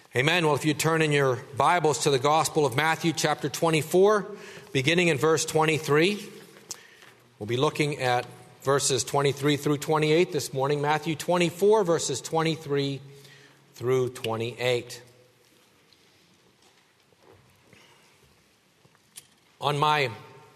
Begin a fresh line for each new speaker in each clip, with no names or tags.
Amen. Well, if you turn in your Bibles to the Gospel of Matthew chapter 24, beginning in verse 23, we'll be looking at verses 23 through 28 this morning. Matthew 24, verses 23 through 28. On my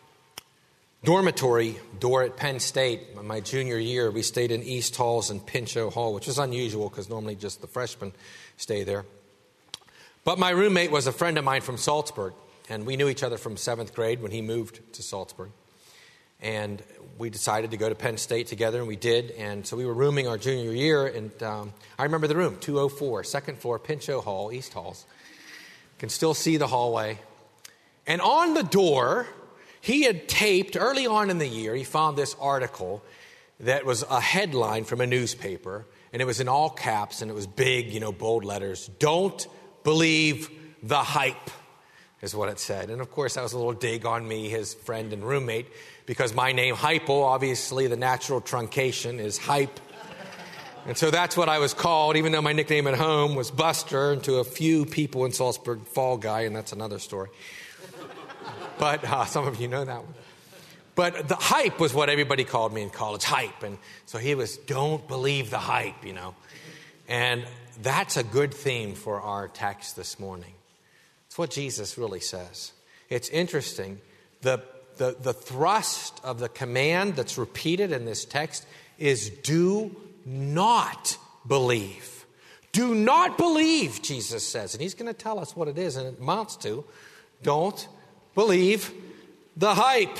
dormitory door at Penn State, my junior year, we stayed in East Halls and Pinchot Hall, which is unusual because normally just the freshmen stay there. But my roommate was a friend of mine from Salzburg, and we knew each other from 7th grade when he moved to Salzburg. And we decided to go to Penn State together, and we did. And so we were rooming our junior year, and I remember the room, 204, second floor, Pinchot Hall, East Halls. Can still see the hallway. And on the door, he had taped, early on in the year, he found this article that was a headline from a newspaper, and it was in all caps, and it was big, bold letters, "Don't believe the hype," is what it said. And of course, that was a little dig on me, his friend and roommate, because my name, Hypo, obviously the natural truncation is Hype. And so that's what I was called, even though my nickname at home was Buster, and to a few people in Salzburg, Fall Guy, and that's another story. But some of you know that one. But the hype was what everybody called me in college, Hype. And so he was, "Don't believe the hype," And that's a good theme for our text this morning. It's what Jesus really says. It's interesting. The thrust of the command that's repeated in this text is do not believe. Do not believe, Jesus says. And he's going to tell us what it is, and it amounts to don't believe the hype.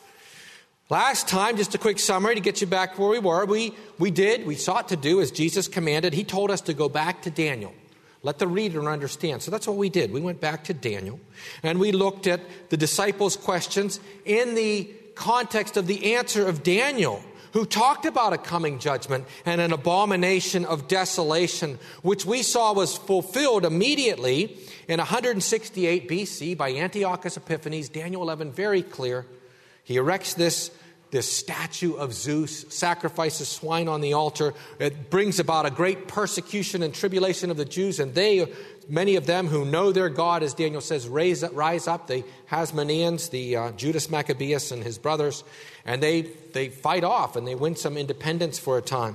Last time, just a quick summary to get you back where we were. We sought to do as Jesus commanded. He told us to go back to Daniel. Let the reader understand. So that's what we did. We went back to Daniel, and we looked at the disciples' questions in the context of the answer of Daniel, who talked about a coming judgment and an abomination of desolation, which we saw was fulfilled immediately in 168 BC by Antiochus Epiphanes. Daniel 11, very clear. He erects this statue of Zeus, sacrifices swine on the altar. It brings about a great persecution and tribulation of the Jews, and many of them who know their God, as Daniel says, rise up. The Hasmoneans, the Judas Maccabeus and his brothers, and they fight off and they win some independence for a time.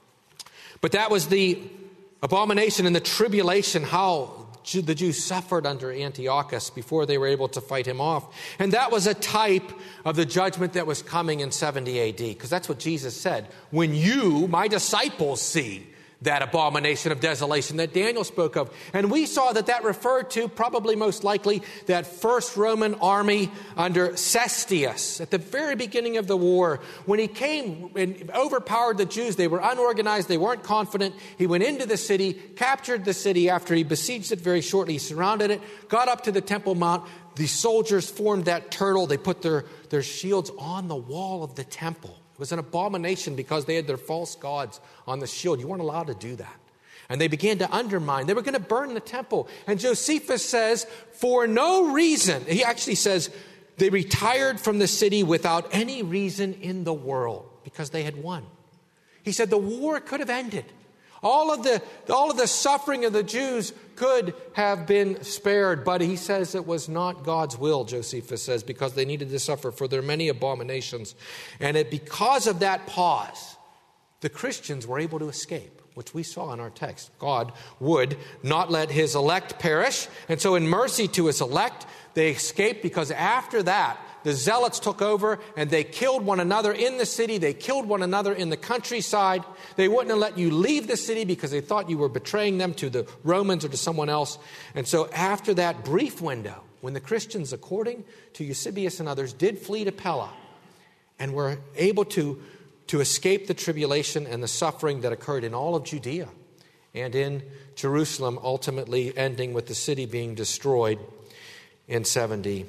But that was the abomination and the tribulation, how the Jews suffered under Antiochus before they were able to fight him off. And that was a type of the judgment that was coming in 70 AD, because that's what Jesus said. When you, my disciples, see that abomination of desolation that Daniel spoke of. And we saw that referred to, probably most likely, that first Roman army under Cestius at the very beginning of the war. When he came and overpowered the Jews, they were unorganized, they weren't confident. He went into the city, captured the city after he besieged it very shortly. He surrounded it, got up to the Temple Mount. The soldiers formed that turtle. They put their shields on the wall of the temple. It was an abomination because they had their false gods on the shield. You weren't allowed to do that. And they began to undermine. They were going to burn the temple. And Josephus says, for no reason, he actually says, they retired from the city without any reason in the world because they had won. He said the war could have ended. All of the suffering of the Jews could have been spared, but he says it was not God's will, Josephus says, because they needed to suffer for their many abominations. And because of that pause, the Christians were able to escape, which we saw in our text. God would not let his elect perish, and so in mercy to his elect, they escaped, because after that, the zealots took over and they killed one another in the city. They killed one another in the countryside. They wouldn't have let you leave the city because they thought you were betraying them to the Romans or to someone else. And so after that brief window, when the Christians, according to Eusebius and others, did flee to Pella and were able to escape the tribulation and the suffering that occurred in all of Judea and in Jerusalem, ultimately ending with the city being destroyed in 70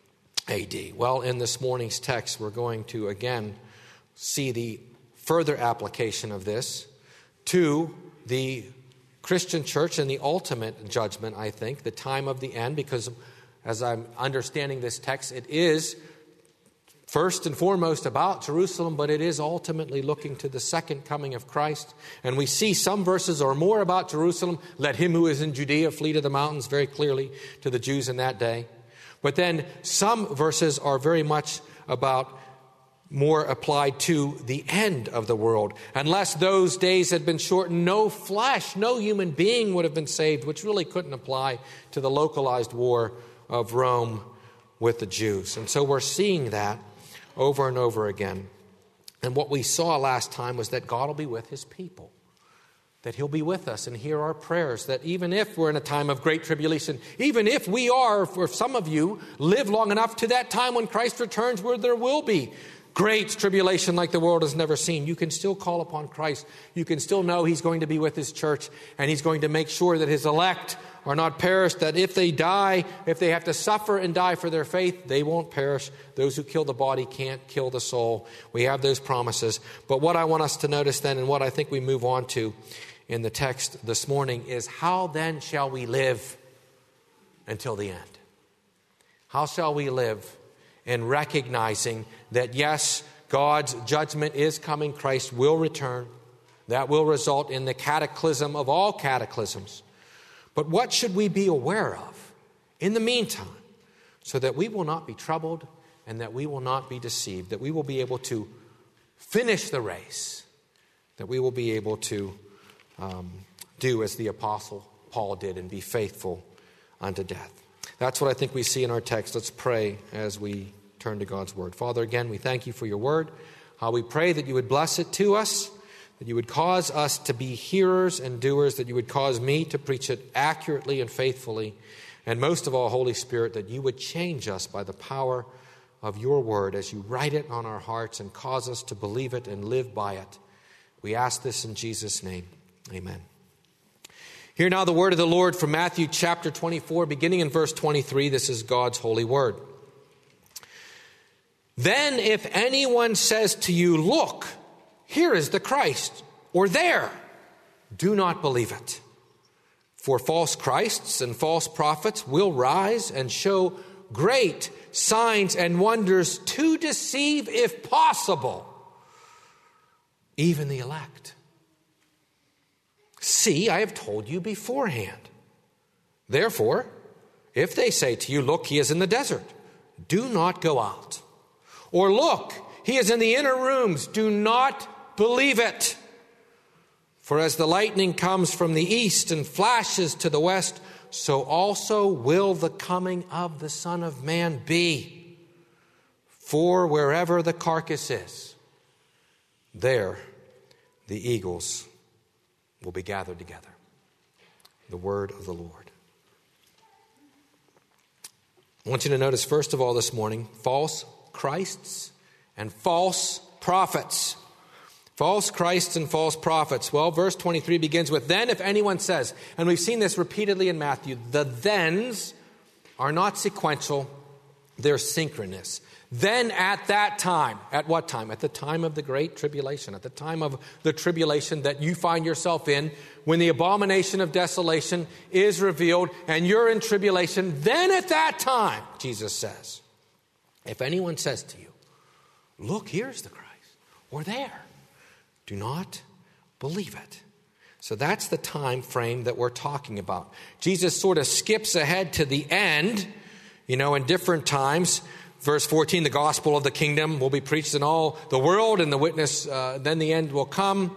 AD. Well, in this morning's text, we're going to again see the further application of this to the Christian church and the ultimate judgment, I think, the time of the end, because as I'm understanding this text, it is first and foremost about Jerusalem, but it is ultimately looking to the second coming of Christ. And we see some verses are more about Jerusalem. Let him who is in Judea flee to the mountains, very clearly to the Jews in that day. But then some verses are very much about more applied to the end of the world. Unless those days had been shortened, no flesh, no human being would have been saved, which really couldn't apply to the localized war of Rome with the Jews. And so we're seeing that over and over again. And what we saw last time was that God will be with his people, that he'll be with us and hear our prayers, that even if we're in a time of great tribulation, even if we are, for some of you, live long enough to that time when Christ returns where there will be great tribulation like the world has never seen, you can still call upon Christ. You can still know he's going to be with his church, and he's going to make sure that his elect are not perished, that if they die, if they have to suffer and die for their faith, they won't perish. Those who kill the body can't kill the soul. We have those promises. But what I want us to notice then, and what I think we move on to in the text this morning, is how then shall we live until the end? How shall we live in recognizing that, yes, God's judgment is coming, Christ will return. That will result in the cataclysm of all cataclysms. But what should we be aware of in the meantime so that we will not be troubled and that we will not be deceived, that we will be able to finish the race, that we will be able to do as the Apostle Paul did and be faithful unto death? That's what I think we see in our text. Let's pray as we turn to God's word. Father, again, we thank you for your word. We pray that you would bless it to us, that you would cause us to be hearers and doers, that you would cause me to preach it accurately and faithfully, and most of all, Holy Spirit, that you would change us by the power of your word as you write it on our hearts and cause us to believe it and live by it. We ask this in Jesus' name. Amen. Hear now the word of the Lord from Matthew chapter 24, beginning in verse 23. This is God's holy word. Then if anyone says to you, look, here is the Christ, or there, do not believe it. For false Christs and false prophets will rise and show great signs and wonders to deceive, if possible, even the elect. See, I have told you beforehand. Therefore, if they say to you, look, he is in the desert, do not go out. Or look, he is in the inner rooms, do not believe it. For as the lightning comes from the east and flashes to the west, so also will the coming of the Son of Man be. For wherever the carcass is, there the eagles will be gathered together. The word of the Lord. I want you to notice, first of all, this morning, false Christs and false prophets. False Christs and false prophets. Well, verse 23 begins with, then if anyone says, and we've seen this repeatedly in Matthew, the thens are not sequential, they're synchronous. Then at that time, at what time? At the time of the great tribulation, at the time of the tribulation that you find yourself in, when the abomination of desolation is revealed and you're in tribulation, then at that time, Jesus says, if anyone says to you, look, here's the Christ, or there, do not believe it. So that's the time frame that we're talking about. Jesus sort of skips ahead to the end, in different times. Verse 14, the gospel of the kingdom will be preached in all the world, and the witness, then the end will come.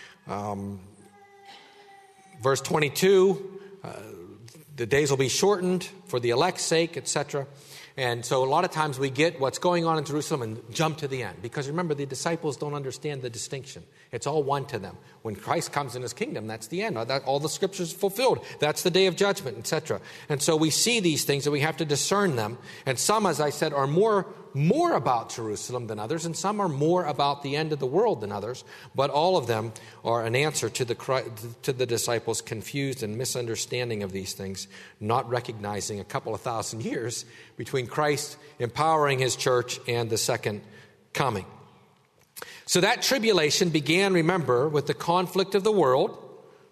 Verse 22, the days will be shortened for the elect's sake, etc. And so a lot of times we get what's going on in Jerusalem and jump to the end. Because remember, the disciples don't understand the distinction. It's all one to them. When Christ comes in his kingdom, that's the end. All the scriptures fulfilled. That's the day of judgment, etc. And so we see these things and we have to discern them. And some, as I said, are more about Jerusalem than others. And some are more about the end of the world than others. But all of them are an answer to the disciples' confused and misunderstanding of these things, not recognizing a couple of thousand years between Christ empowering his church and the second coming. So that tribulation began, remember, with the conflict of the world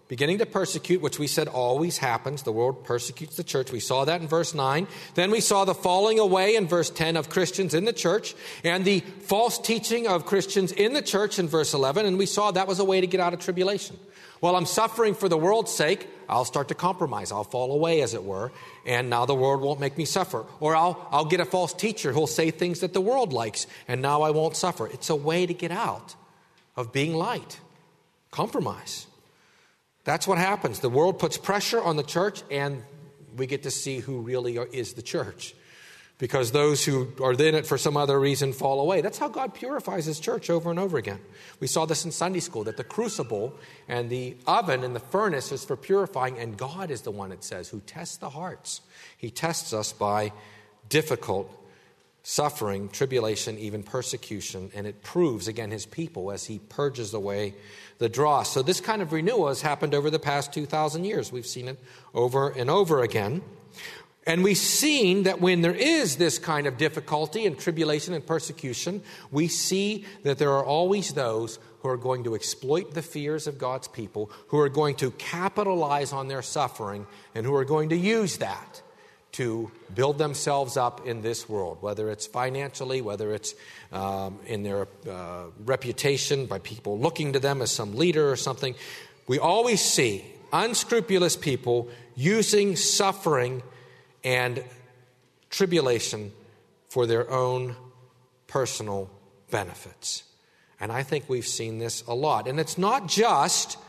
beginning to persecute, which we said always happens. The world persecutes the church. We saw that in verse 9. Then we saw the falling away in verse 10 of Christians in the church and the false teaching of Christians in the church in verse 11. And we saw that was a way to get out of tribulation. Well, I'm suffering for the world's sake. I'll start to compromise. I'll fall away, as it were, and now the world won't make me suffer. Or I'll get a false teacher who'll say things that the world likes, and now I won't suffer. It's a way to get out of being light. Compromise. That's what happens. The world puts pressure on the church, and we get to see who really is the church. Because those who are in it for some other reason fall away. That's how God purifies his church over and over again. We saw this in Sunday school, that the crucible and the oven and the furnace is for purifying, and God is the one, it says, who tests the hearts. He tests us by difficult suffering, tribulation, even persecution, and it proves, again, his people as he purges away the dross. So this kind of renewal has happened over the past 2,000 years. We've seen it over and over again. And we've seen that when there is this kind of difficulty and tribulation and persecution, we see that there are always those who are going to exploit the fears of God's people, who are going to capitalize on their suffering, and who are going to use that to build themselves up in this world, whether it's financially, whether it's in their reputation by people looking to them as some leader or something. We always see unscrupulous people using suffering and tribulation for their own personal benefits. And I think we've seen this a lot. And it's not just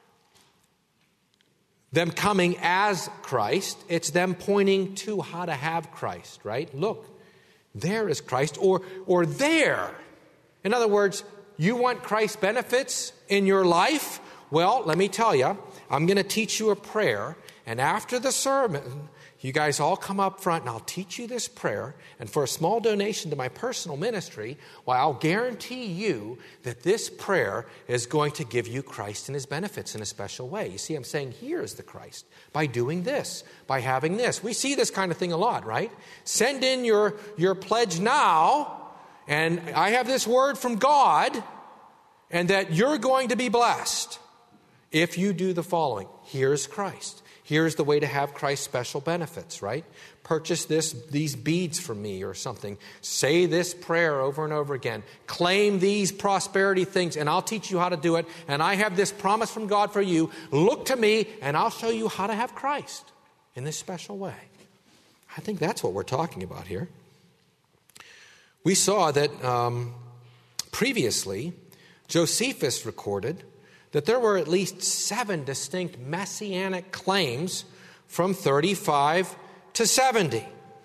them coming as Christ, it's them pointing to how to have Christ, right? Look, there is Christ, or there. In other words, you want Christ's benefits in your life? Well, let me tell you, I'm going to teach you a prayer, and after the sermon, you guys all come up front and I'll teach you this prayer. And for a small donation to my personal ministry, well, I'll guarantee you that this prayer is going to give you Christ and his benefits in a special way. You see, I'm saying here is the Christ by doing this, by having this. We see this kind of thing a lot, right? Send in your pledge now, and I have this word from God, and that you're going to be blessed if you do the following. Here's Christ. Here's the way to have Christ's special benefits, right? Purchase these beads from me or something. Say this prayer over and over again. Claim these prosperity things, and I'll teach you how to do it. And I have this promise from God for you. Look to me, and I'll show you how to have Christ in this special way. I think that's what we're talking about here. We saw that previously, Josephus recorded that there were at least 7 distinct messianic claims from 35 to 70.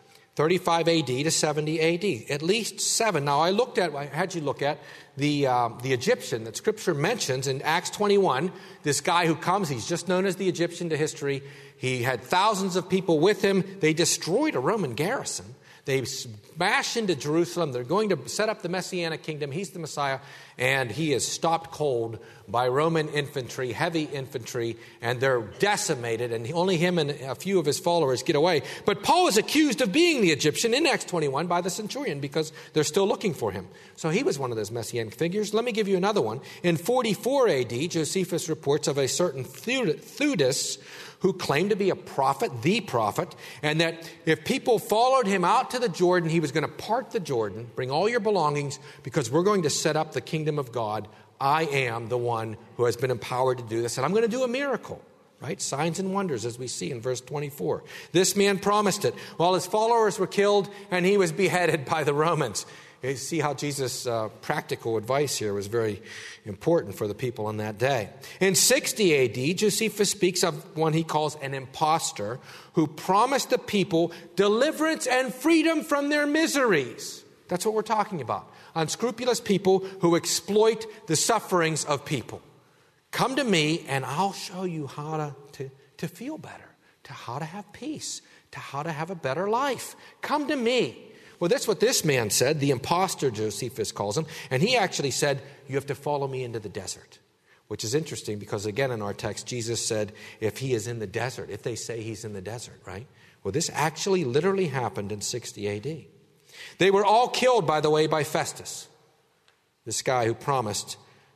35 AD to 70 AD. At least 7. Now I had you look at the Egyptian that Scripture mentions in Acts 21. This guy who comes, he's just known as the Egyptian to history. He had thousands of people with him. They destroyed a Roman garrison. They smash into Jerusalem. They're going to set up the Messianic kingdom. He's the Messiah. And he is stopped cold by Roman infantry, heavy infantry, and they're decimated. And only him and a few of his followers get away. But Paul is accused of being the Egyptian in Acts 21 by the centurion because they're still looking for him. So he was one of those Messianic figures. Let me give you another one. In 44 AD, Josephus reports of a certain Theudas who claimed to be a prophet, the prophet, and that if people followed him out to the Jordan, he was going to part the Jordan, bring all your belongings, because we're going to set up the kingdom of God. I am the one who has been empowered to do this, and I'm going to do a miracle, right? Signs and wonders, as we see in verse 24. This man promised it while his followers were killed, and he was beheaded by the Romans. You see how Jesus' practical advice here was very important for the people in that day. In 60 AD, Josephus speaks of one he calls an impostor who promised the people deliverance and freedom from their miseries. That's what we're talking about. Unscrupulous people who exploit the sufferings of people. Come to me and I'll show you how to feel better, to how to have peace, to how to have a better life. Come to me. Well, that's what this man said, the impostor, Josephus calls him. And he actually said, you have to follow me into the desert. Which is interesting because, again, in our text, Jesus said, if he is in the desert, if they say he's in the desert, right? Well, this actually literally happened in 60 AD. They were all killed, by the way, by Festus, this guy who promised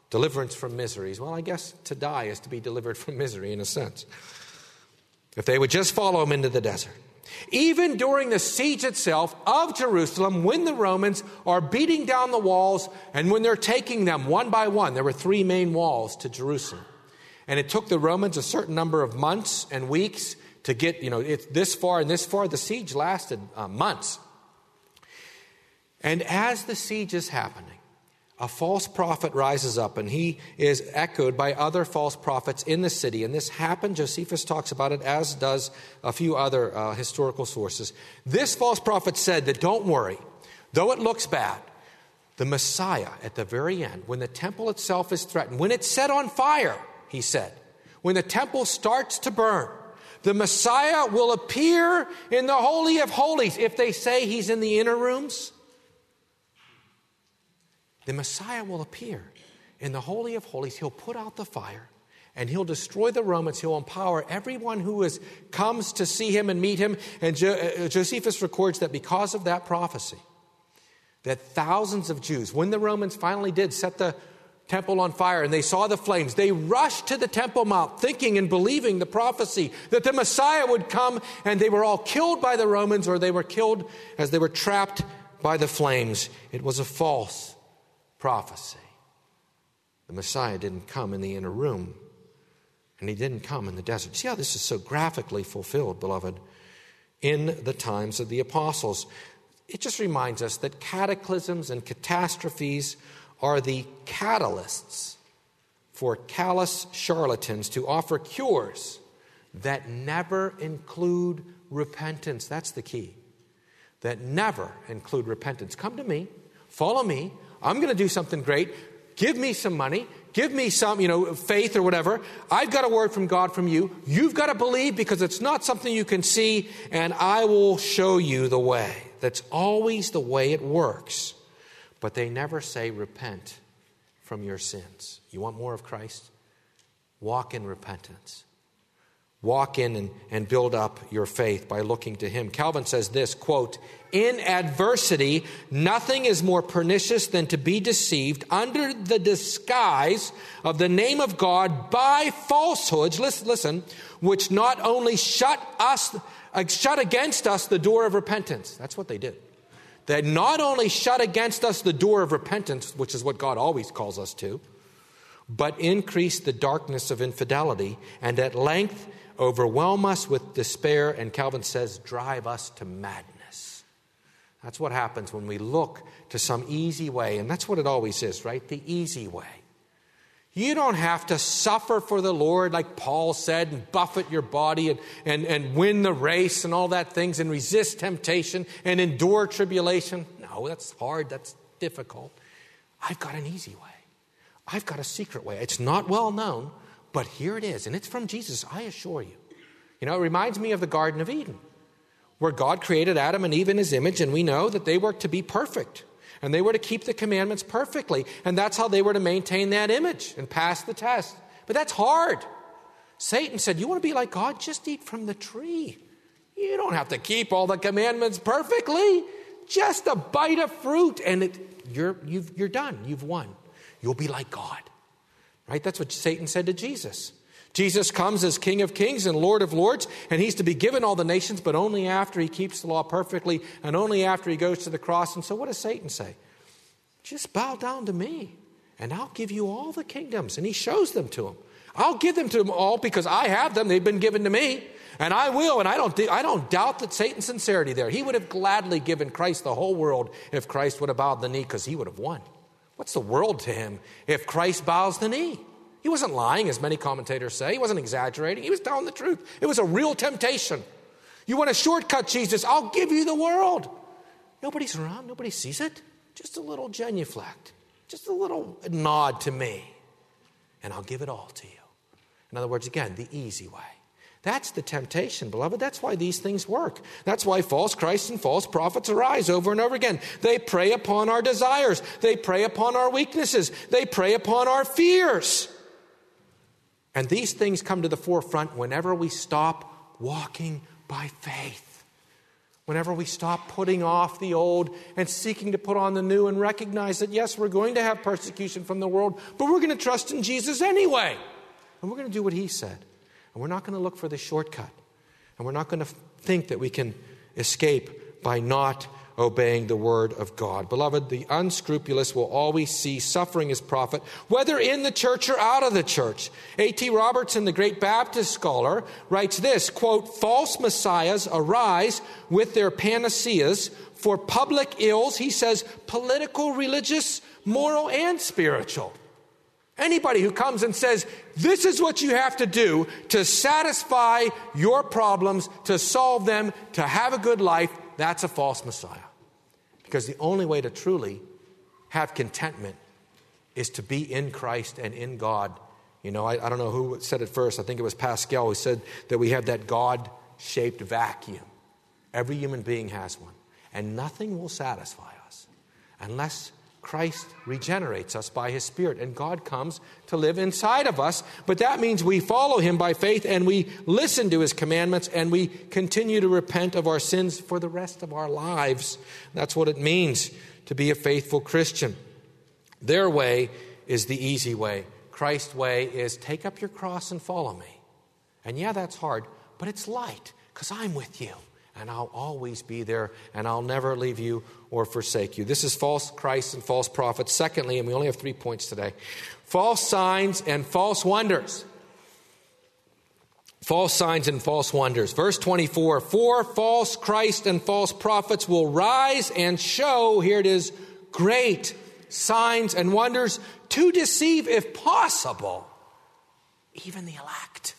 Deliverance from miseries. Well, I guess to die is to be delivered from misery in a sense. If they would just follow him into the desert. Even during the siege itself of Jerusalem, when the Romans are beating down the walls and when they're taking them one by one, there were 3 main walls to Jerusalem. And it took the Romans a certain number of months and weeks to get, it's this far and this far. The siege lasted months. And as the siege is happening, a false prophet rises up, and he is echoed by other false prophets in the city. And this happened, Josephus talks about it, as does a few other historical sources. This false prophet said that, don't worry, though it looks bad, the Messiah at the very end, when the temple itself is threatened, when it's set on fire, he said, when the temple starts to burn, the Messiah will appear in the Holy of Holies. If they say he's in the inner rooms, the Messiah will appear in the Holy of Holies. He'll put out the fire and he'll destroy the Romans. He'll empower everyone who comes to see him and meet him. And Josephus records that because of that prophecy, that thousands of Jews, when the Romans finally did set the temple on fire and they saw the flames, they rushed to the Temple Mount thinking and believing the prophecy that the Messiah would come, and they were all killed by the Romans, or they were killed as they were trapped by the flames. It was a false prophecy. The Messiah didn't come in the inner room, and he didn't come in the desert. See how this is so graphically fulfilled, beloved, in the times of the apostles. It just reminds us that cataclysms and catastrophes are the catalysts for callous charlatans to offer cures that never include repentance. That's the key. That never include repentance. Come to me, follow me, I'm going to do something great. Give me some money. Give me some, faith or whatever. I've got a word from God from you. You've got to believe because it's not something you can see, and I will show you the way. That's always the way it works. But they never say repent from your sins. You want more of Christ? Walk in repentance. Walk in and build up your faith by looking to him. Calvin says this, quote, in adversity, nothing is more pernicious than to be deceived under the disguise of the name of God by falsehoods, listen, which not only shut against us the door of repentance. That's what they did. They not only shut against us the door of repentance, which is what God always calls us to, but increased the darkness of infidelity, and at length overwhelm us with despair, and Calvin says, drive us to madness. That's what happens when we look to some easy way, and that's what it always is, right? The easy way. You don't have to suffer for the Lord, like Paul said, and buffet your body and win the race and all that things, and resist temptation and endure tribulation. No, that's hard, that's difficult. I've got an easy way. I've got a secret way. It's not well known, but here it is, and it's from Jesus, I assure you. It reminds me of the Garden of Eden, where God created Adam and Eve in his image, and we know that they were to be perfect, and they were to keep the commandments perfectly, and that's how they were to maintain that image and pass the test. But that's hard. Satan said, you want to be like God? Just eat from the tree. You don't have to keep all the commandments perfectly. Just a bite of fruit, and you're done. You've won. You'll be like God. Right? That's what Satan said to Jesus. Jesus comes as King of Kings and Lord of Lords, and he's to be given all the nations, but only after he keeps the law perfectly and only after he goes to the cross. And so what does Satan say? Just bow down to me, and I'll give you all the kingdoms. And he shows them to him. I'll give them to them all because I have them. They've been given to me, and I will. And I don't doubt that Satan's sincerity there. He would have gladly given Christ the whole world if Christ would have bowed the knee, because he would have won. What's the world to him if Christ bows the knee? He wasn't lying, as many commentators say. He wasn't exaggerating. He was telling the truth. It was a real temptation. You want to shortcut Jesus? I'll give you the world. Nobody's around. Nobody sees it. Just a little genuflect. Just a little nod to me. And I'll give it all to you. In other words, again, the easy way. That's the temptation, beloved. That's why these things work. That's why false Christs and false prophets arise over and over again. They prey upon our desires. They prey upon our weaknesses. They prey upon our fears. And these things come to the forefront whenever we stop walking by faith. Whenever we stop putting off the old and seeking to put on the new and recognize that, yes, we're going to have persecution from the world, but we're going to trust in Jesus anyway. And we're going to do what he said. And we're not going to look for the shortcut. And we're not going to think that we can escape by not obeying the word of God. Beloved, the unscrupulous will always see suffering as profit, whether in the church or out of the church. A.T. Robertson, the great Baptist scholar, writes this, quote, false messiahs arise with their panaceas for public ills, he says, political, religious, moral, and spiritual. Anybody who comes and says, this is what you have to do to satisfy your problems, to solve them, to have a good life, that's a false messiah. Because the only way to truly have contentment is to be in Christ and in God. You know, I don't know who said it first. I think it was Pascal who said that we have that God-shaped vacuum. Every human being has one. And nothing will satisfy us unless Christ regenerates us by his Spirit, and God comes to live inside of us. But that means we follow him by faith, and we listen to his commandments, and we continue to repent of our sins for the rest of our lives. That's what it means to be a faithful Christian. Their way is the easy way. Christ's way is take up your cross and follow me. And yeah, that's hard, but it's light because I'm with you. And I'll always be there, and I'll never leave you or forsake you. This is false Christ and false prophets. Secondly, and we only have 3 points today, false signs and false wonders. False signs and false wonders. Verse 24, for false Christ and false prophets will rise and show, here it is, great signs and wonders to deceive, if possible, even the elect.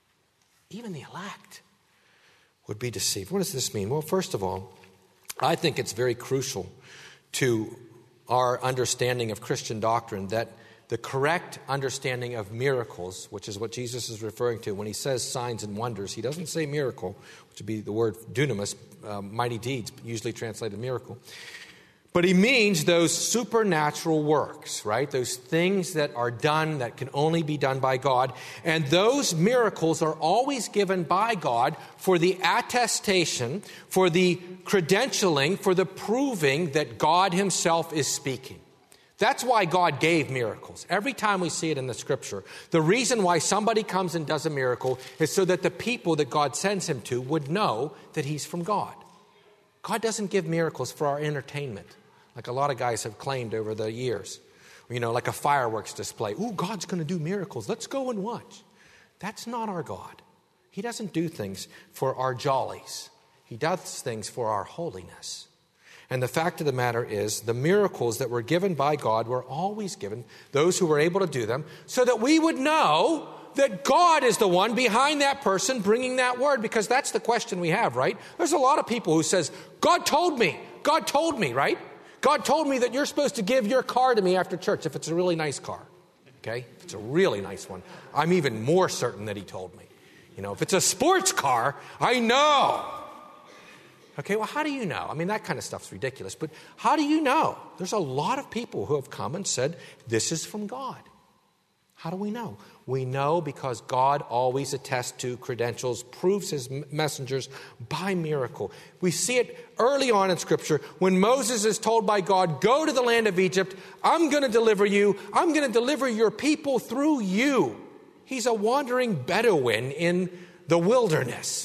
Even the elect would be deceived. What does this mean? Well, first of all, I think it's very crucial to our understanding of Christian doctrine that the correct understanding of miracles, which is what Jesus is referring to when he says signs and wonders, he doesn't say miracle, which would be the word dunamis, mighty deeds, usually translated miracle. But he means those supernatural works, right? Those things that are done that can only be done by God. And those miracles are always given by God for the attestation, for the credentialing, for the proving that God himself is speaking. That's why God gave miracles. Every time we see it in the scripture, the reason why somebody comes and does a miracle is so that the people that God sends him to would know that he's from God. God doesn't give miracles for our entertainment, like a lot of guys have claimed over the years. You know, like a fireworks display. Ooh, God's going to do miracles. Let's go and watch. That's not our God. He doesn't do things for our jollies. He does things for our holiness. And the fact of the matter is, the miracles that were given by God were always given, those who were able to do them, so that we would know that God is the one behind that person bringing that word, because that's the question we have, right? There's a lot of people who says, God told me, right? God told me that you're supposed to give your car to me after church if it's a really nice car, okay? If it's a really nice one, I'm even more certain that he told me. You know, if it's a sports car, I know. Okay, well, how do you know? I mean, that kind of stuff's ridiculous, but how do you know? There's a lot of people who have come and said, this is from God. How do we know? We know because God always attests to credentials, proves his messengers by miracle. We see it early on in Scripture when Moses is told by God, go to the land of Egypt. I'm going to deliver you. I'm going to deliver your people through you. He's a wandering Bedouin in the wilderness.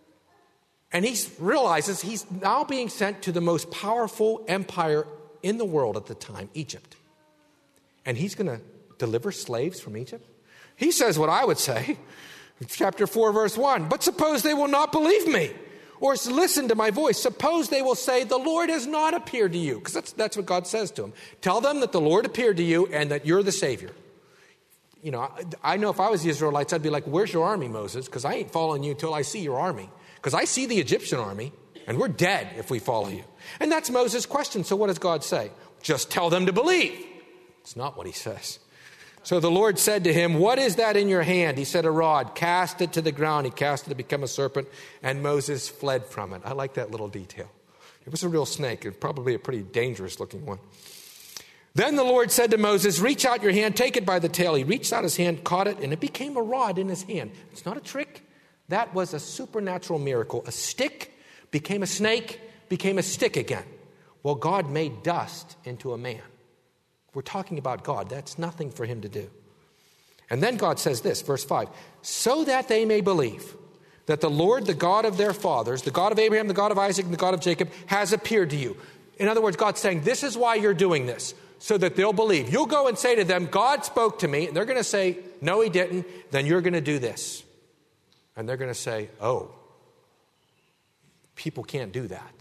And he realizes he's now being sent to the most powerful empire in the world at the time, Egypt. And he's going to deliver slaves from Egypt? He says what I would say, chapter 4, verse 1. But suppose they will not believe me or listen to my voice. Suppose they will say, the Lord has not appeared to you. Because that's what God says to him. Tell them that the Lord appeared to you and that you're the Savior. You know, I know if I was the Israelites, I'd be like, where's your army, Moses? Because I ain't following you until I see your army. Because I see the Egyptian army, and we're dead if we follow you. And that's Moses' question. So what does God say? Just tell them to believe. It's not what he says. So the Lord said to him, what is that in your hand? He said, a rod. Cast it to the ground. He cast it to become a serpent, and Moses fled from it. I like that little detail. It was a real snake, and probably a pretty dangerous looking one. Then the Lord said to Moses, reach out your hand, take it by the tail. He reached out his hand, caught it, and it became a rod in his hand. It's not a trick. That was a supernatural miracle. A stick became a snake, became a stick again. Well, God made dust into a man. We're talking about God. That's nothing for him to do. And then God says this, verse 5, so that they may believe that the Lord, the God of their fathers, the God of Abraham, the God of Isaac, and the God of Jacob, has appeared to you. In other words, God's saying, this is why you're doing this, so that they'll believe. You'll go and say to them, God spoke to me, and they're going to say, no, he didn't. Then you're going to do this. And they're going to say, oh, people can't do that.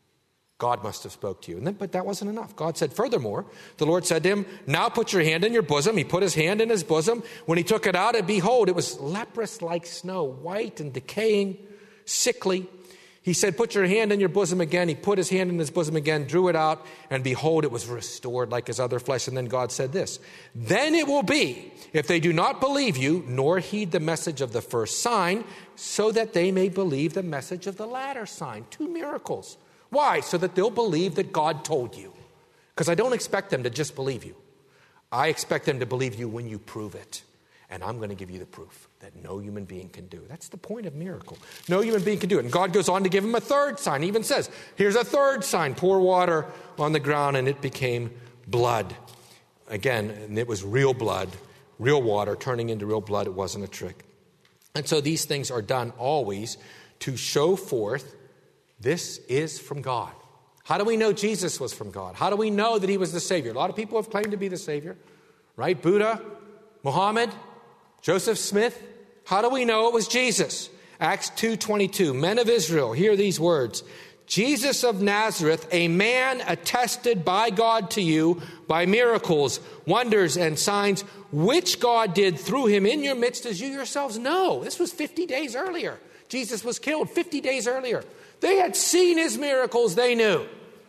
God must have spoke to you. But that wasn't enough. God said, furthermore, the Lord said to him, now put your hand in your bosom. He put his hand in his bosom. When he took it out, and behold, it was leprous like snow, white and decaying, sickly. He said, put your hand in your bosom again. He put his hand in his bosom again, drew it out, and behold, it was restored like his other flesh. And then God said this, then it will be, if they do not believe you, nor heed the message of the first sign, so that they may believe the message of the latter sign. 2 miracles. Why? So that they'll believe that God told you. Because I don't expect them to just believe you. I expect them to believe you when you prove it. And I'm going to give you the proof that no human being can do. That's the point of miracle. No human being can do it. And God goes on to give him a third sign. He even says, here's a third sign. Pour water on the ground and it became blood. Again, and it was real blood, real water turning into real blood. It wasn't a trick. And so these things are done always to show forth this is from God. How do we know Jesus was from God? How do we know that he was the Savior? A lot of people have claimed to be the Savior, right? Buddha, Muhammad, Joseph Smith. How do we know it was Jesus? Acts 2:22, men of Israel, hear these words. Jesus of Nazareth, a man attested by God to you by miracles, wonders, and signs, which God did through him in your midst, as you yourselves know. This was 50 days earlier. Jesus was killed 50 days earlier. They had seen his miracles, they knew.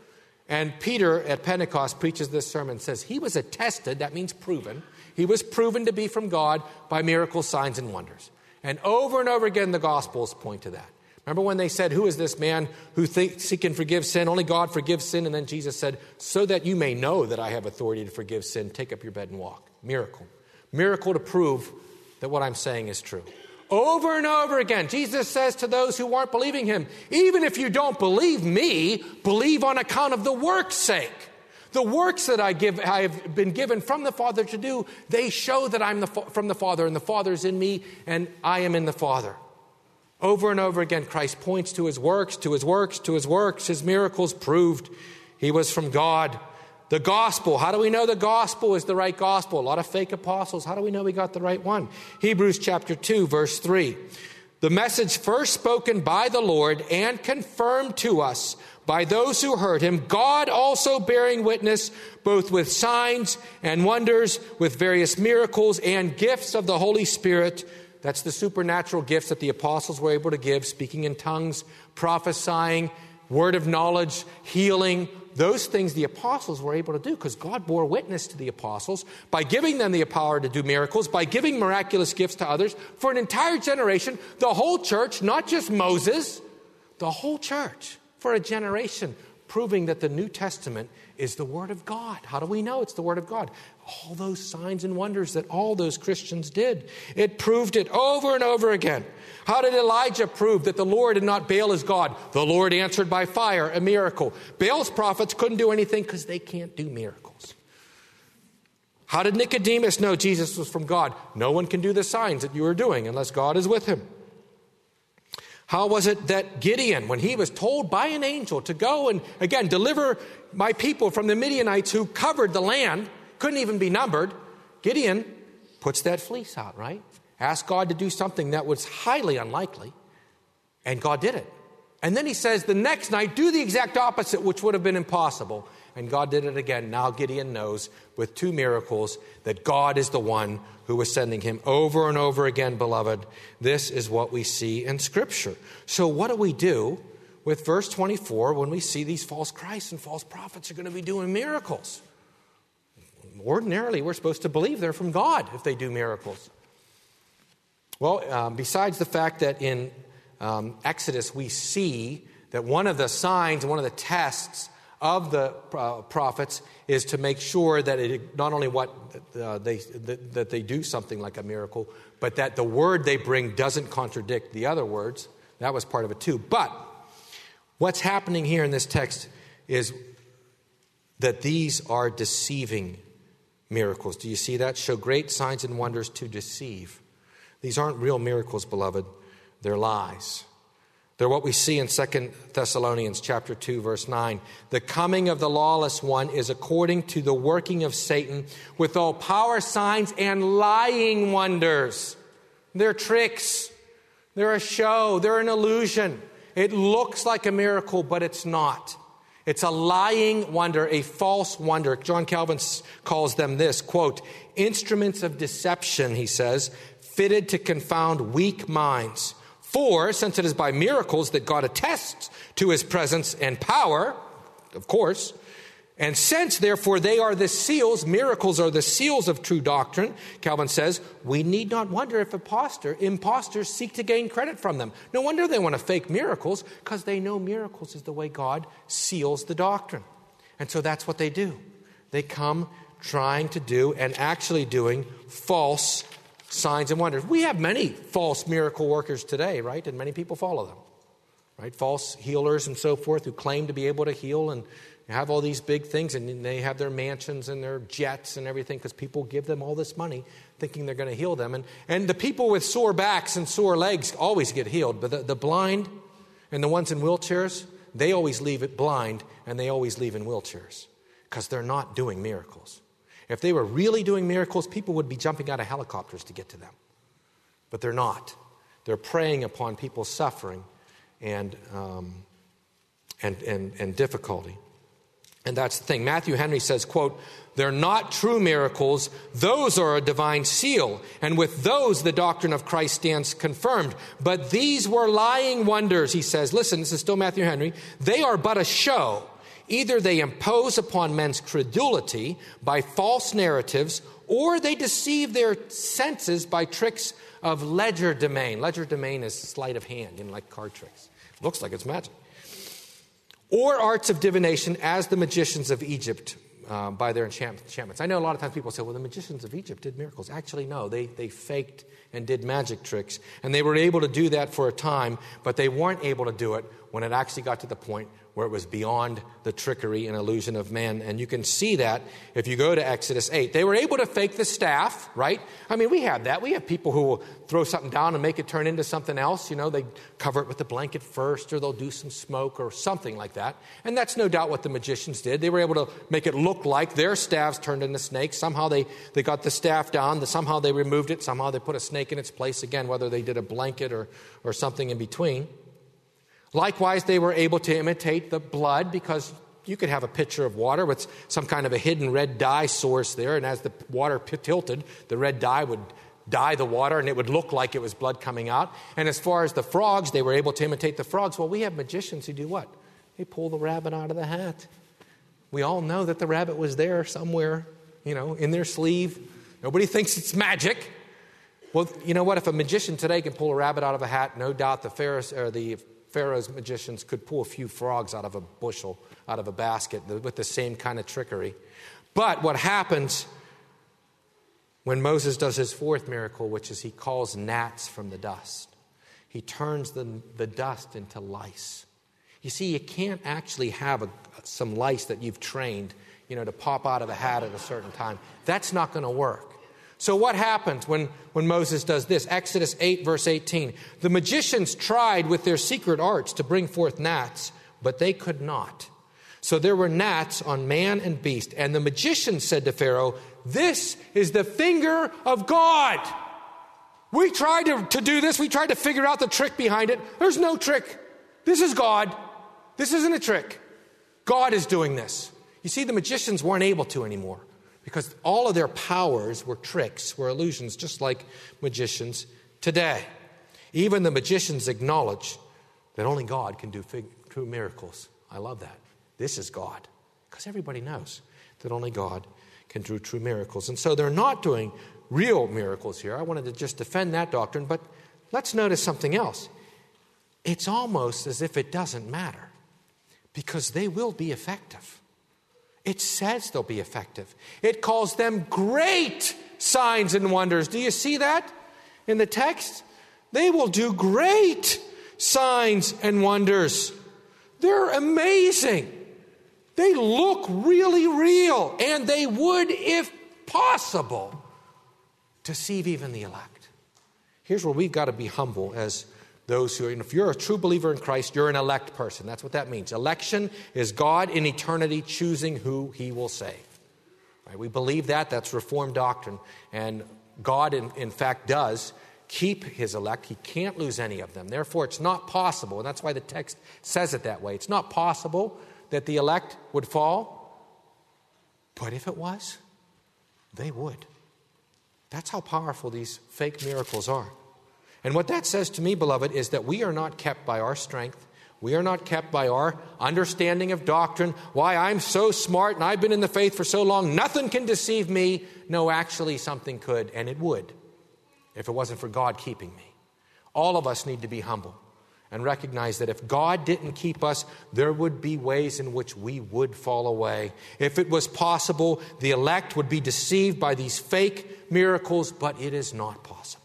And Peter at Pentecost preaches this sermon, says he was attested, that means proven. He was proven to be from God by miracles, signs, and wonders. And over again, the Gospels point to that. Remember when they said, who is this man who he can forgive sin? Only God forgives sin. And then Jesus said, so that you may know that I have authority to forgive sin, take up your bed and walk. Miracle. Miracle to prove that what I'm saying is true. Over and over again, Jesus says to those who aren't believing him, even if you don't believe me, believe on account of the work's sake. The works that I have been given from the Father to do, they show that I'm from the Father, and the Father is in me, and I am in the Father. Over and over again, Christ points to his works, to his works, to his works. His miracles proved he was from God. The gospel. How do we know the gospel is the right gospel? A lot of fake apostles. How do we know we got the right one? Hebrews chapter 2, verse 3. The message first spoken by the Lord and confirmed to us by those who heard him, God also bearing witness both with signs and wonders, with various miracles and gifts of the Holy Spirit. That's the supernatural gifts that the apostles were able to give, speaking in tongues, prophesying, word of knowledge, healing. Those things the apostles were able to do because God bore witness to the apostles by giving them the power to do miracles, by giving miraculous gifts to others for an entire generation, the whole church, not just Moses, the whole church for a generation, proving that the New Testament is the Word of God. How do we know it's the Word of God? All those signs and wonders that all those Christians did. It proved it over and over again. How did Elijah prove that the Lord and not Baal is God? The Lord answered by fire, a miracle. Baal's prophets couldn't do anything because they can't do miracles. How did Nicodemus know Jesus was from God? No one can do the signs that you are doing unless God is with him. How was it that Gideon, when he was told by an angel to go and, again, deliver my people from the Midianites who covered the land, couldn't even be numbered, Gideon puts that fleece out, right? Asked God to do something that was highly unlikely, and God did it. And then he says the next night, do the exact opposite, which would have been impossible. And God did it again. Now Gideon knows with 2 miracles that God is the one who was sending him. Over and over again, beloved, this is what we see in Scripture. So what do we do with verse 24 when we see these false Christs and false prophets are going to be doing miracles? Ordinarily, we're supposed to believe they're from God if they do miracles. Well, besides the fact that in Exodus we see that one of the signs, one of the tests of the prophets is to make sure that it not only that they do something like a miracle, but that the word they bring doesn't contradict the other words. That was part of it too. But What's happening here in this text is that these are deceiving miracles. Do you see that? Show great signs and wonders to deceive. These aren't real miracles, beloved. They're lies. They're what we see in 2 Thessalonians chapter 2, verse 9. The coming of the lawless one is according to the working of Satan with all power, signs, and lying wonders. They're tricks. They're a show. They're an illusion. It looks like a miracle, but it's not. It's a lying wonder, a false wonder. John Calvin calls them this, quote, instruments of deception, he says, fitted to confound weak minds. For, since it is by miracles that God attests to his presence and power, of course, and since, therefore, they are the seals, miracles are the seals of true doctrine, Calvin says, we need not wonder if imposters seek to gain credit from them. No wonder they want to fake miracles, because they know miracles is the way God seals the doctrine. And so that's what they do. They come trying to do and actually doing false signs and wonders. We have many false miracle workers today, right? And many people follow them, right? False healers and so forth who claim to be able to heal and have all these big things, and they have their mansions and their jets and everything because people give them all this money thinking they're going to heal them. And the people with sore backs and sore legs always get healed, but the blind and the ones in wheelchairs, they always leave it blind and they always leave in wheelchairs because they're not doing miracles. If they were really doing miracles, people would be jumping out of helicopters to get to them. But they're not. They're preying upon people's suffering and difficulty. And that's the thing. Matthew Henry says, quote, they're not true miracles. Those are a divine seal. And with those, the doctrine of Christ stands confirmed. But these were lying wonders, he says. Listen, this is still Matthew Henry. They are but a show. Either they impose upon men's credulity by false narratives, or they deceive their senses by tricks of legerdemain. Legerdemain is sleight of hand, like card tricks. Looks like it's magic. Or arts of divination, as the magicians of Egypt by their enchantments. I know a lot of times people say, well, the magicians of Egypt did miracles. Actually, no, they faked and did magic tricks. And they were able to do that for a time, but they weren't able to do it when it actually got to the point where it was beyond the trickery and illusion of man. And you can see that if you go to Exodus 8. They were able to fake the staff, right? I mean, we have that. We have people who will throw something down and make it turn into something else. You know, they cover it with the blanket first, or they'll do some smoke or something like that. And that's no doubt what the magicians did. They were able to make it look like their staffs turned into snakes. Somehow they got the staff down. Somehow they removed it. Somehow they put a snake in its place again, whether they did a blanket or something in between. Likewise, they were able to imitate the blood, because you could have a pitcher of water with some kind of a hidden red dye source there, and as the water tilted, the red dye would dye the water, and it would look like it was blood coming out. And as far as the frogs, they were able to imitate the frogs. Well, we have magicians who do what? They pull the rabbit out of the hat. We all know that the rabbit was there somewhere, in their sleeve. Nobody thinks it's magic. Well, you know what? If a magician today can pull a rabbit out of a hat, no doubt the Pharaoh's magicians could pull a few frogs out of a bushel, out of a basket, with the same kind of trickery. But what happens when Moses does his fourth miracle, which is he calls gnats from the dust. He turns the dust into lice. You see, you can't actually have some lice that you've trained, to pop out of a hat at a certain time. That's not going to work. So what happens when Moses does this? Exodus 8, verse 18. The magicians tried with their secret arts to bring forth gnats, but they could not. So there were gnats on man and beast. And the magicians said to Pharaoh, this is the finger of God. We tried to do this. We tried to figure out the trick behind it. There's no trick. This is God. This isn't a trick. God is doing this. You see, the magicians weren't able to anymore, because all of their powers were tricks, were illusions, just like magicians today. Even the magicians acknowledge that only God can do true miracles. I love that. This is God, because everybody knows that only God can do true miracles. And so they're not doing real miracles here. I wanted to just defend that doctrine, but let's notice something else. It's almost as if it doesn't matter, because they will be effective. It says they'll be effective. It calls them great signs and wonders. Do you see that in the text? They will do great signs and wonders. They're amazing. They look really real, and they would, if possible, deceive even the elect. Here's where we've got to be humble as those who are, if you're a true believer in Christ, you're an elect person. That's what that means. Election is God in eternity choosing who he will save. Right? We believe that. That's Reformed doctrine. And God, in fact, does keep his elect. He can't lose any of them. Therefore, it's not possible, and that's why the text says it that way. It's not possible that the elect would fall. But if it was, they would. That's how powerful these fake miracles are. And what that says to me, beloved, is that we are not kept by our strength. We are not kept by our understanding of doctrine. Why, I'm so smart and I've been in the faith for so long, nothing can deceive me. No, actually something could, and it would, if it wasn't for God keeping me. All of us need to be humble and recognize that if God didn't keep us, there would be ways in which we would fall away. If it was possible, the elect would be deceived by these fake miracles, but it is not possible.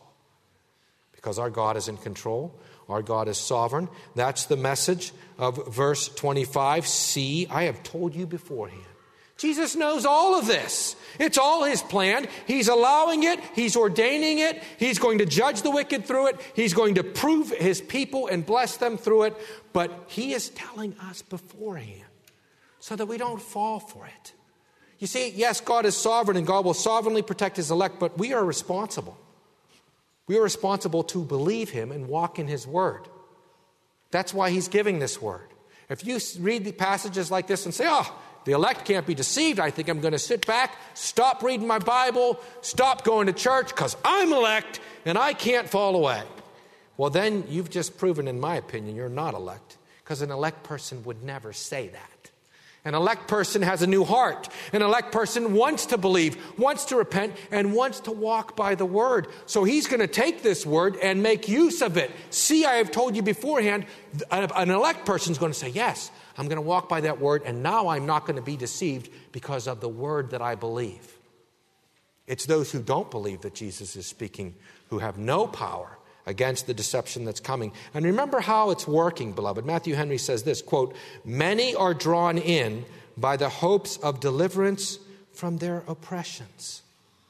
Because our God is in control. Our God is sovereign. That's the message of verse 25. See, I have told you beforehand. Jesus knows all of this. It's all his plan. He's allowing it. He's ordaining it. He's going to judge the wicked through it. He's going to prove his people and bless them through it. But he is telling us beforehand so that we don't fall for it. You see, yes, God is sovereign and God will sovereignly protect his elect, but we are responsible. We are responsible to believe him and walk in his word. That's why he's giving this word. If you read the passages like this and say, the elect can't be deceived, I think I'm going to sit back, stop reading my Bible, stop going to church because I'm elect and I can't fall away. Well, then you've just proven, in my opinion, you're not elect, because an elect person would never say that. An elect person has a new heart. An elect person wants to believe, wants to repent, and wants to walk by the word. So he's going to take this word and make use of it. See, I have told you beforehand. An elect person is going to say, yes, I'm going to walk by that word, and now I'm not going to be deceived because of the word that I believe. It's those who don't believe that Jesus is speaking who have no power against the deception that's coming. And remember how it's working, beloved. Matthew Henry says this, quote, many are drawn in by the hopes of deliverance from their oppressions.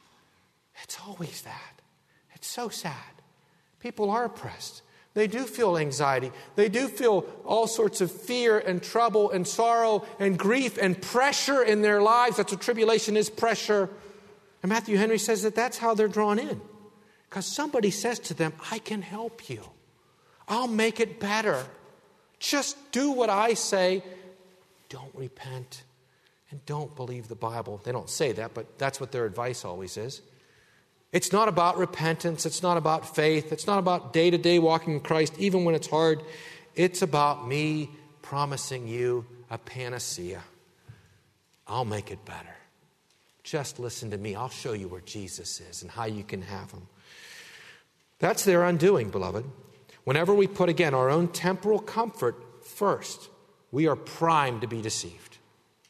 It's always that. It's so sad. People are oppressed. They do feel anxiety. They do feel all sorts of fear and trouble and sorrow and grief and pressure in their lives. That's what tribulation is, pressure. And Matthew Henry says that that's how they're drawn in. Because somebody says to them, I can help you. I'll make it better. Just do what I say. Don't repent and don't believe the Bible. They don't say that, but that's what their advice always is. It's not about repentance. It's not about faith. It's not about day-to-day walking in Christ, even when it's hard. It's about me promising you a panacea. I'll make it better. Just listen to me. I'll show you where Jesus is and how you can have him. That's their undoing, beloved. Whenever we put, again, our own temporal comfort first, we are primed to be deceived.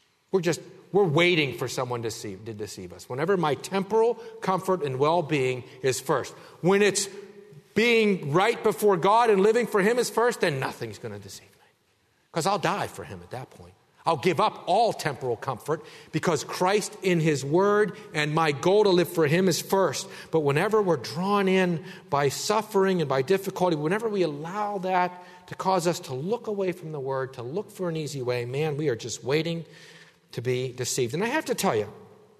We're waiting for someone to deceive us. Whenever my temporal comfort and well-being is first, when it's being right before God and living for him is first, then nothing's going to deceive me. Because I'll die for him at that point. I'll give up all temporal comfort because Christ in his word and my goal to live for him is first. But whenever we're drawn in by suffering and by difficulty, whenever we allow that to cause us to look away from the word, to look for an easy way, man, we are just waiting to be deceived. And I have to tell you,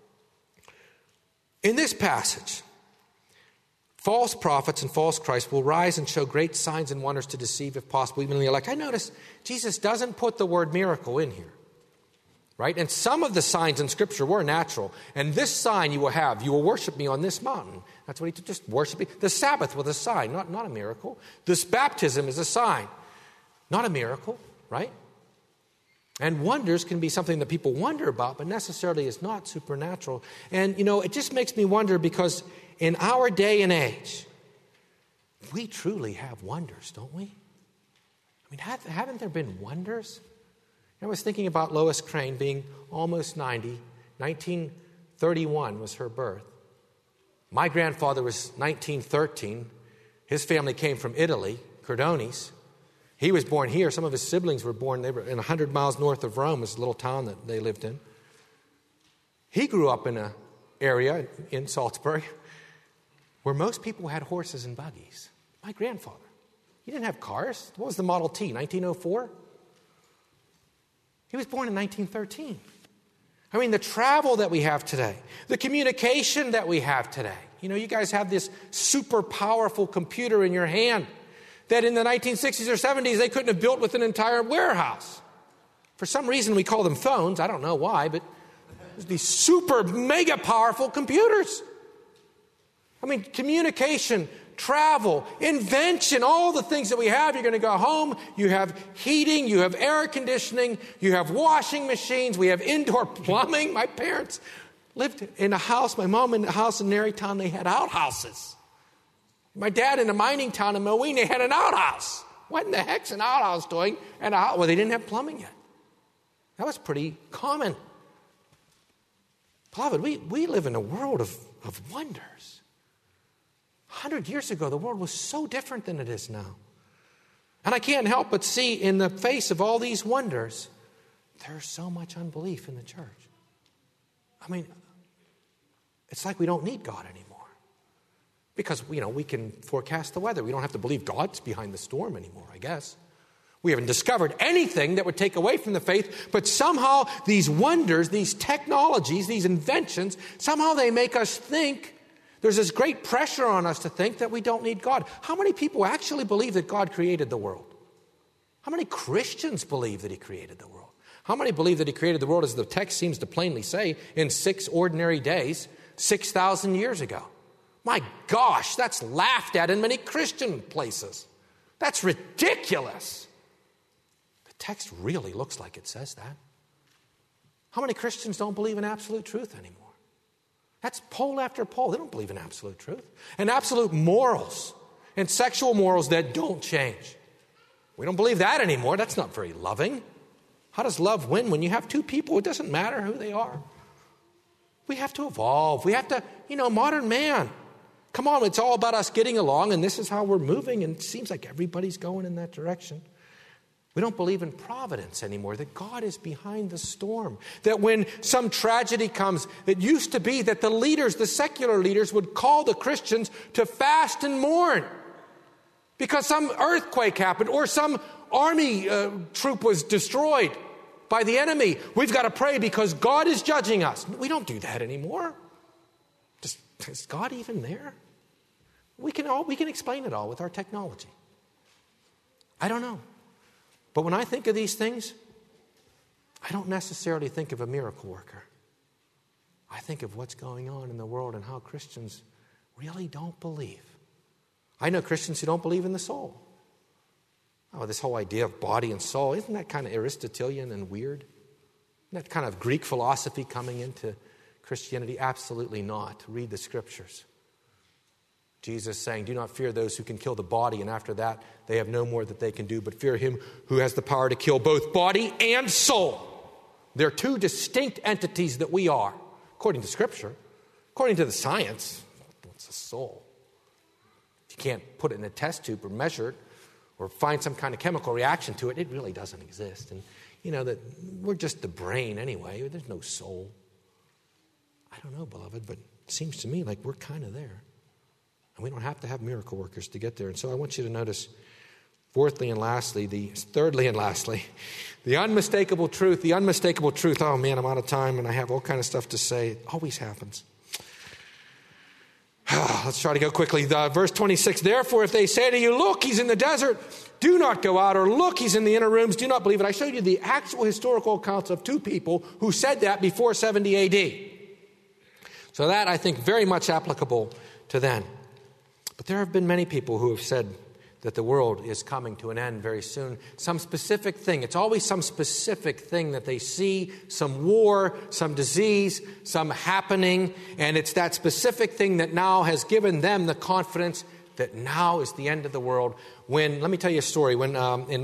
in this passage, false prophets and false Christs will rise and show great signs and wonders to deceive, if possible, even the elect. I notice Jesus doesn't put the word miracle in here. Right? And some of the signs in Scripture were natural. And this sign you will have. You will worship me on this mountain. That's what he did, just worship me. The Sabbath was a sign, not a miracle. This baptism is a sign, not a miracle, right? And wonders can be something that people wonder about, but necessarily is not supernatural. And, it just makes me wonder because in our day and age, we truly have wonders, don't we? I mean, haven't there been wonders? I was thinking about Lois Crane being almost 90. 1931 was her birth. My grandfather was 1913. His family came from Italy, Cordonis. He was born here. Some of his siblings were born. They were in 100 miles north of Rome, was a little town that they lived in. He grew up in an area in Salisbury where most people had horses and buggies. My grandfather. He didn't have cars. What was the Model T, 1904? He was born in 1913. I mean, the travel that we have today, the communication that we have today. You know, you guys have this super powerful computer in your hand that in the 1960s or 70s they couldn't have built with an entire warehouse. For some reason we call them phones. I don't know why, but these super mega powerful computers. I mean, communication, travel, invention, all the things that we have. You're going to go home, you have heating, you have air conditioning, you have washing machines, we have indoor plumbing. My parents lived in a house, my mom in a house in Marytown, they had outhouses. My dad in a mining town in Moline, they had an outhouse. What in the heck's an outhouse doing? Well, they didn't have plumbing yet. That was pretty common. Beloved, we live in a world of wonders. 100 years ago, the world was so different than it is now. And I can't help but see in the face of all these wonders, there's so much unbelief in the church. I mean, it's like we don't need God anymore. Because, you know, we can forecast the weather. We don't have to believe God's behind the storm anymore, I guess. We haven't discovered anything that would take away from the faith, but somehow these wonders, these technologies, these inventions, somehow they make us think. There's this great pressure on us to think that we don't need God. How many people actually believe that God created the world? How many Christians believe that He created the world? How many believe that He created the world, as the text seems to plainly say, in 6 ordinary days, 6,000 years ago? My gosh, that's laughed at in many Christian places. That's ridiculous. The text really looks like it says that. How many Christians don't believe in absolute truth anymore? That's poll after poll. They don't believe in absolute truth. And absolute morals and sexual morals that don't change. We don't believe that anymore. That's not very loving. How does love win when you have two people? It doesn't matter who they are. We have to evolve. We have to, modern man. Come on, it's all about us getting along, and this is how we're moving, and it seems like everybody's going in that direction. We don't believe in providence anymore, that God is behind the storm. That when some tragedy comes, it used to be that the leaders, the secular leaders, would call the Christians to fast and mourn because some earthquake happened or some army troop was destroyed by the enemy. We've got to pray because God is judging us. We don't do that anymore. Is God even there? We can explain it all with our technology. I don't know. But when I think of these things, I don't necessarily think of a miracle worker. I think of what's going on in the world and how Christians really don't believe. I know Christians who don't believe in the soul. Oh, this whole idea of body and soul, isn't that kind of Aristotelian and weird? Isn't that kind of Greek philosophy coming into Christianity? Absolutely not. Read the scriptures. Jesus saying, do not fear those who can kill the body, and after that they have no more that they can do, but fear him who has the power to kill both body and soul. They're two distinct entities that we are, according to scripture. According to the science, what's a soul? If you can't put it in a test tube or measure it or find some kind of chemical reaction to it, it really doesn't exist. And that we're just the brain anyway. There's no soul. I don't know, beloved, but it seems to me like we're kind of there. And we don't have to have miracle workers to get there. And so I want you to notice, thirdly and lastly, the unmistakable truth. The unmistakable truth. Oh man, I'm out of time and I have all kind of stuff to say. It always happens. Let's try to go quickly. Verse 26, therefore, if they say to you, look, he's in the desert, do not go out, or look, he's in the inner rooms, do not believe it. I showed you the actual historical accounts of two people who said that before 70 AD. So that, I think, very much applicable to then. But there have been many people who have said that the world is coming to an end very soon. Some specific thing. It's always some specific thing that they see, some war, some disease, some happening. And it's that specific thing that now has given them the confidence that now is the end of the world. Let me tell you a story. When in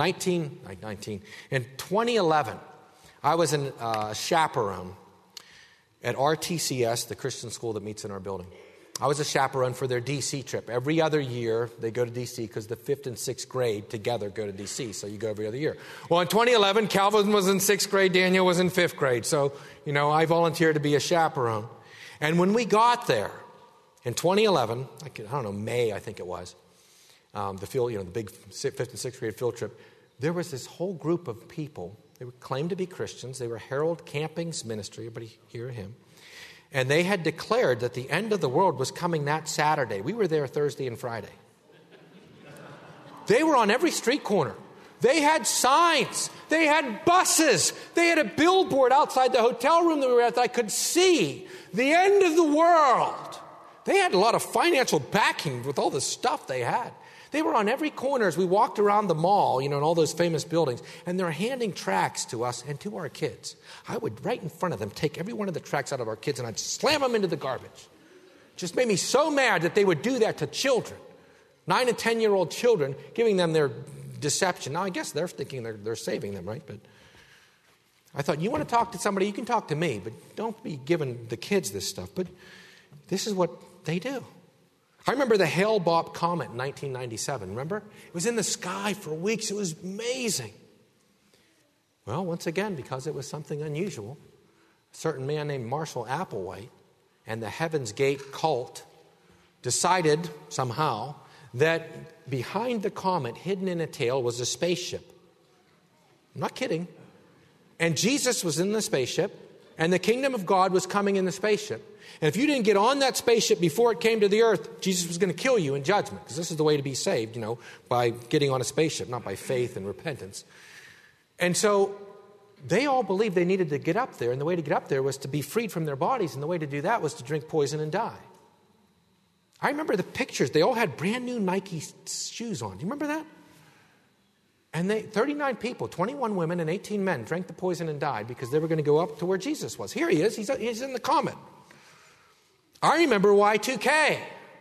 2011, I was a chaperone at RTCS, the Christian school that meets in our building. I was a chaperone for their D.C. trip. Every other year, they go to D.C. because the 5th and 6th grade together go to D.C., so you go every other year. Well, in 2011, Calvin was in 6th grade, Daniel was in 5th grade, so, I volunteered to be a chaperone. And when we got there, in 2011, May, I think it was, the big 5th and 6th grade field trip, there was this whole group of people. They claimed to be Christians. They were Harold Camping's ministry. Everybody hear him? And they had declared that the end of the world was coming that Saturday. We were there Thursday and Friday. They were on every street corner. They had signs. They had buses. They had a billboard outside the hotel room that we were at that I could see. The end of the world. They had a lot of financial backing with all the stuff they had. They were on every corner as we walked around the mall, in all those famous buildings, and they're handing tracts to us and to our kids. I would, right in front of them, take every one of the tracts out of our kids and I'd slam them into the garbage. Just made me so mad that they would do that to children, 9 and 10-year-old children, giving them their deception. Now, I guess they're thinking they're saving them, right? But I thought, you want to talk to somebody, you can talk to me, but don't be giving the kids this stuff. But this is what they do. I remember the Hale-Bopp comet in 1997, remember? It was in the sky for weeks. It was amazing. Well, once again, because it was something unusual, a certain man named Marshall Applewhite and the Heaven's Gate cult decided somehow that behind the comet, hidden in a tail, was a spaceship. I'm not kidding. And Jesus was in the spaceship, and the kingdom of God was coming in the spaceship. And if you didn't get on that spaceship before it came to the earth, Jesus was going to kill you in judgment. Because this is the way to be saved, by getting on a spaceship, not by faith and repentance. And so they all believed they needed to get up there. And the way to get up there was to be freed from their bodies. And the way to do that was to drink poison and die. I remember the pictures. They all had brand new Nike shoes on. Do you remember that? And 39 people, 21 women and 18 men drank the poison and died because they were going to go up to where Jesus was. Here he is. He's in the comet. I remember Y2K,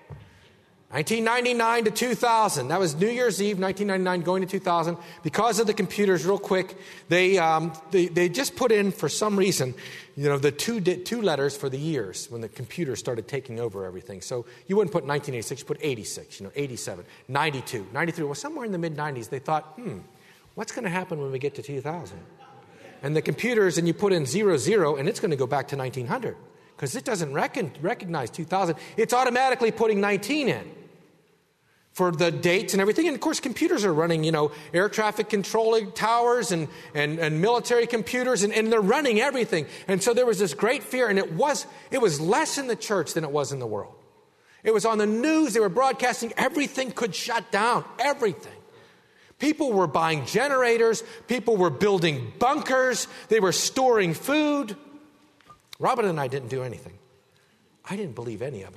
1999 to 2000. That was New Year's Eve, 1999, going to 2000. Because of the computers, real quick, they just put in, for some reason, the two letters for the years when the computer started taking over everything. So you wouldn't put 1986, you put 86, 87, 92, 93. Well, somewhere in the mid-90s, they thought, what's going to happen when we get to 2000? And the computers, and you put in 00, and it's going to go back to 1900. Because it doesn't recognize 2000. It's automatically putting 19 in for the dates and everything. And, of course, computers are running, air traffic controlling towers and military computers, and they're running everything. And so there was this great fear, and it was less in the church than it was in the world. It was on the news. They were broadcasting. Everything could shut down. Everything. People were buying generators. People were building bunkers. They were storing food. Robin and I didn't do anything. I didn't believe any of it.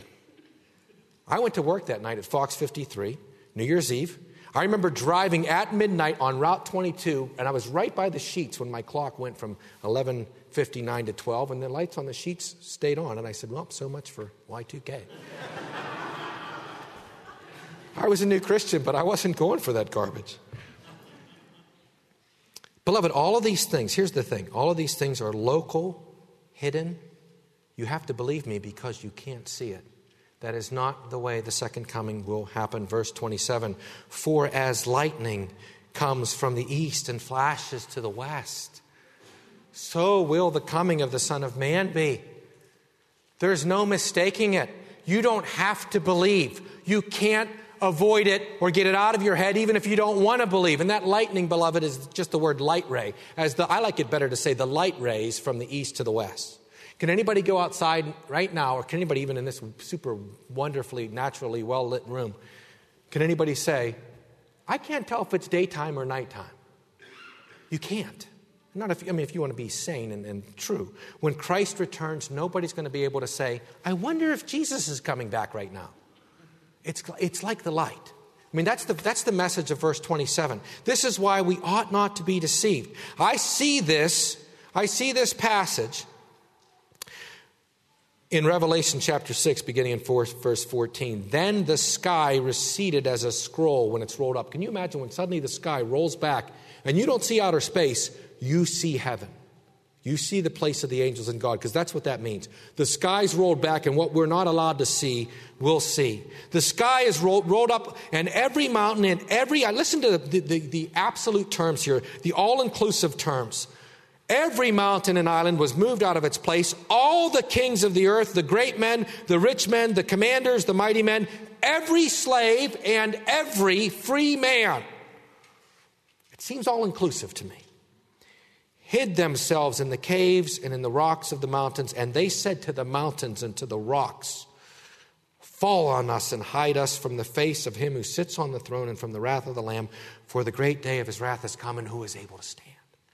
I went to work that night at Fox 53, New Year's Eve. I remember driving at midnight on Route 22, and I was right by the sheets when my clock went from 11:59 to 12, and the lights on the sheets stayed on. And I said, well, so much for Y2K. I was a new Christian, but I wasn't going for that garbage. Beloved, all of these things, here's the thing, all of these things are local, hidden. You have to believe me because you can't see it. That is not the way the second coming will happen. Verse 27, for as lightning comes from the east and flashes to the west, so will the coming of the Son of Man be. There's no mistaking it. You don't have to believe. You can't avoid it or get it out of your head, even if you don't want to believe. And that lightning, beloved, is just the word light ray. I like it better to say the light rays from the east to the west. Can anybody go outside right now, or can anybody even in this super wonderfully, naturally well-lit room, can anybody say, I can't tell if it's daytime or nighttime? You can't. Not if you want to be sane and true. When Christ returns, nobody's going to be able to say, I wonder if Jesus is coming back right now. It's like the light. That's the message of verse 27. This is why we ought not to be deceived. I see this passage in Revelation chapter 6, beginning in verse 14. Then the sky receded as a scroll when it's rolled up. Can you imagine when suddenly the sky rolls back and you don't see outer space, you see heaven. You see the place of the angels in God, because that's what that means. The sky's rolled back, and what we're not allowed to see, we'll see. The sky is rolled up, and every mountain and listen to the absolute terms here, the all-inclusive terms. Every mountain and island was moved out of its place. All the kings of the earth, the great men, the rich men, the commanders, the mighty men, every slave and every free man. It seems all-inclusive to me. Hid themselves in the caves and in the rocks of the mountains, and they said to the mountains and to the rocks, fall on us and hide us from the face of him who sits on the throne and from the wrath of the Lamb, for the great day of his wrath has come, and who is able to stand?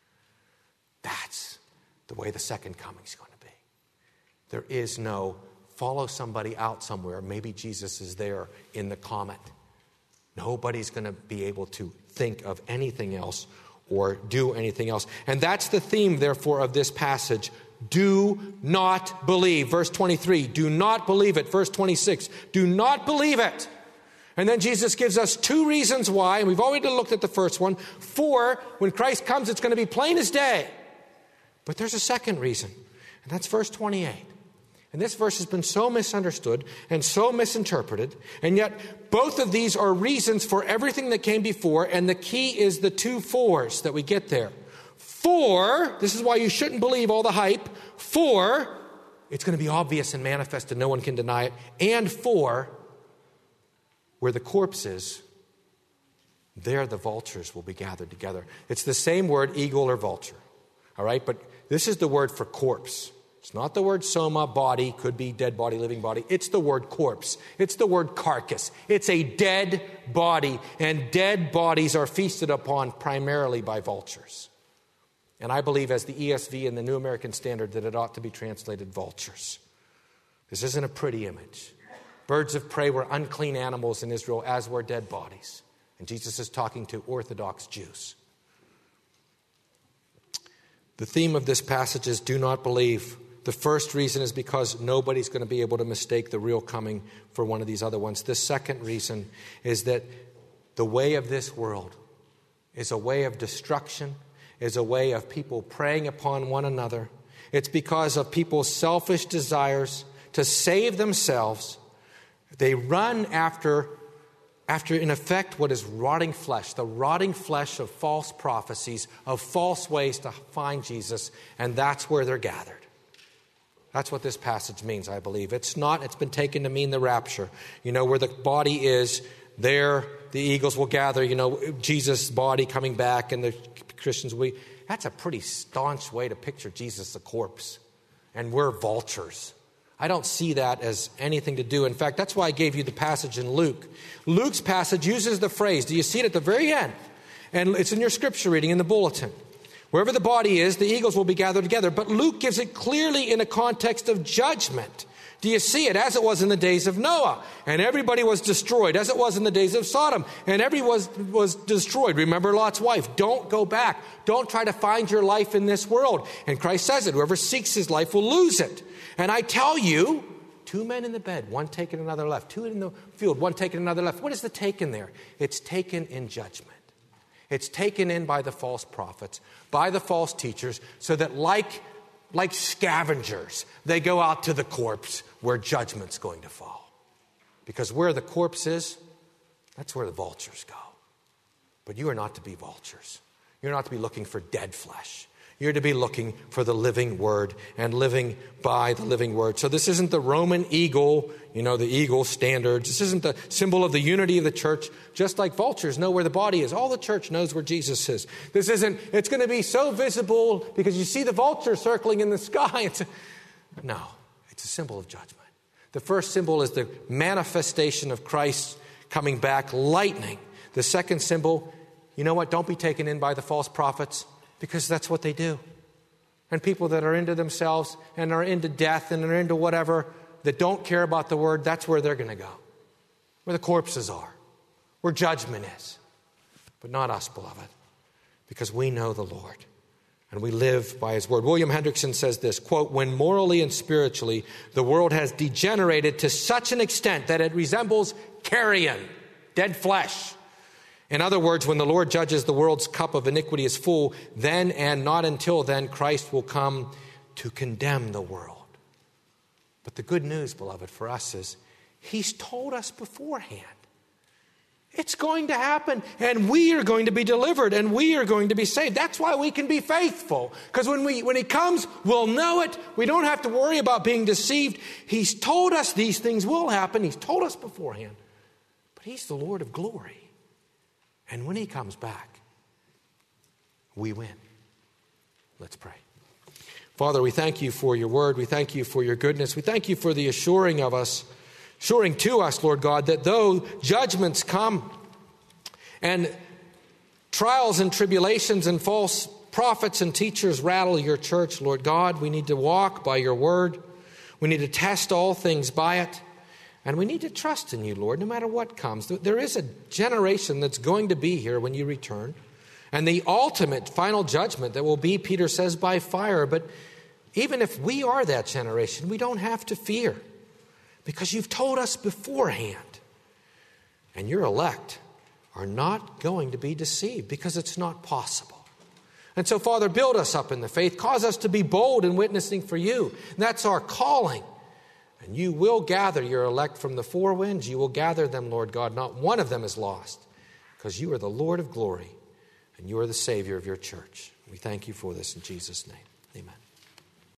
That's the way the second coming is going to be. There is no follow somebody out somewhere. Maybe Jesus is there in the comet. Nobody's going to be able to think of anything else or do anything else. And that's the theme, therefore, of this passage. Do not believe. Verse 23, do not believe it. Verse 26, do not believe it. And then Jesus gives us two reasons why, and we've already looked at the first one. For, when Christ comes, it's going to be plain as day. But there's a second reason, and that's verse 28. And this verse has been so misunderstood and so misinterpreted, and yet both of these are reasons for everything that came before, and the key is the two fors that we get there. For, this is why you shouldn't believe all the hype, for, it's going to be obvious and manifest and no one can deny it, and for, where the corpse is, there the vultures will be gathered together. It's the same word, eagle or vulture, all right? But this is the word for corpse. It's not the word soma, body, could be dead body, living body. It's the word corpse. It's the word carcass. It's a dead body, and dead bodies are feasted upon primarily by vultures. And I believe, as the ESV and the New American Standard, that it ought to be translated vultures. This isn't a pretty image. Birds of prey were unclean animals in Israel, as were dead bodies. And Jesus is talking to Orthodox Jews. The theme of this passage is do not believe. The first reason is because nobody's going to be able to mistake the real coming for one of these other ones. The second reason is that the way of this world is a way of destruction, is a way of people preying upon one another. It's because of people's selfish desires to save themselves. They run after, in effect, what is rotting flesh, the rotting flesh of false prophecies, of false ways to find Jesus, and that's where they're gathered. That's what this passage means, I believe. It's been taken to mean the rapture. Where the body is, there the eagles will gather, Jesus' body coming back, and the Christians will be. That's a pretty staunch way to picture Jesus, a corpse. And we're vultures. I don't see that as anything to do. In fact, that's why I gave you the passage in Luke. Luke's passage uses the phrase, do you see it at the very end? And it's in your scripture reading in the bulletin. Wherever the body is, the eagles will be gathered together. But Luke gives it clearly in a context of judgment. Do you see it? As it was in the days of Noah, and everybody was destroyed, as it was in the days of Sodom, and everyone was destroyed. Remember Lot's wife. Don't go back. Don't try to find your life in this world. And Christ says it, whoever seeks his life will lose it. And I tell you, two men in the bed, one taken, another left. Two in the field, one taken, another left. What is the taken there? It's taken in judgment. It's taken in by the false prophets, by the false teachers, so that like scavengers, they go out to the corpse where judgment's going to fall. Because where the corpse is, that's where the vultures go. But you are not to be vultures. You're not to be looking for dead flesh. You're to be looking for the living word and living by the living word. So this isn't the Roman eagle, the eagle standards. This isn't the symbol of the unity of the church. Just like vultures know where the body is. All the church knows where Jesus is. This isn't, it's going to be so visible because you see the vulture circling in the sky. No, it's a symbol of judgment. The first symbol is the manifestation of Christ coming back, lightning. The second symbol, you know what? Don't be taken in by the false prophets. Because that's what they do. And people that are into themselves and are into death and are into whatever, that don't care about the word, that's where they're going to go. Where the corpses are. Where judgment is. But not us, beloved. Because we know the Lord. And we live by his word. William Hendrickson says this, quote, when morally and spiritually the world has degenerated to such an extent that it resembles carrion, dead flesh, In other words, when the Lord judges, the world's cup of iniquity is full. Then and not until then, Christ will come to condemn the world. But the good news, beloved, for us is He's told us beforehand. It's going to happen, and we are going to be delivered, and we are going to be saved. That's why we can be faithful, because when He comes, we'll know it. We don't have to worry about being deceived. He's told us these things will happen. He's told us beforehand. But He's the Lord of glory. And when He comes back, we win. Let's pray. Father, we thank You for Your word. We thank You for Your goodness. We thank You for the assuring to us, Lord God, that though judgments come and trials and tribulations and false prophets and teachers rattle Your church, Lord God, we need to walk by Your word. We need to test all things by it. And we need to trust in You, Lord, no matter what comes. There is a generation that's going to be here when You return. And the ultimate final judgment that will be, Peter says, by fire. But even if we are that generation, we don't have to fear. Because You've told us beforehand. And Your elect are not going to be deceived because it's not possible. And so, Father, build us up in the faith. Cause us to be bold in witnessing for You. And that's our calling. And You will gather Your elect from the four winds. You will gather them, Lord God. Not one of them is lost. Because You are the Lord of glory. And You are the Savior of Your church. We thank You for this in Jesus' name. Amen.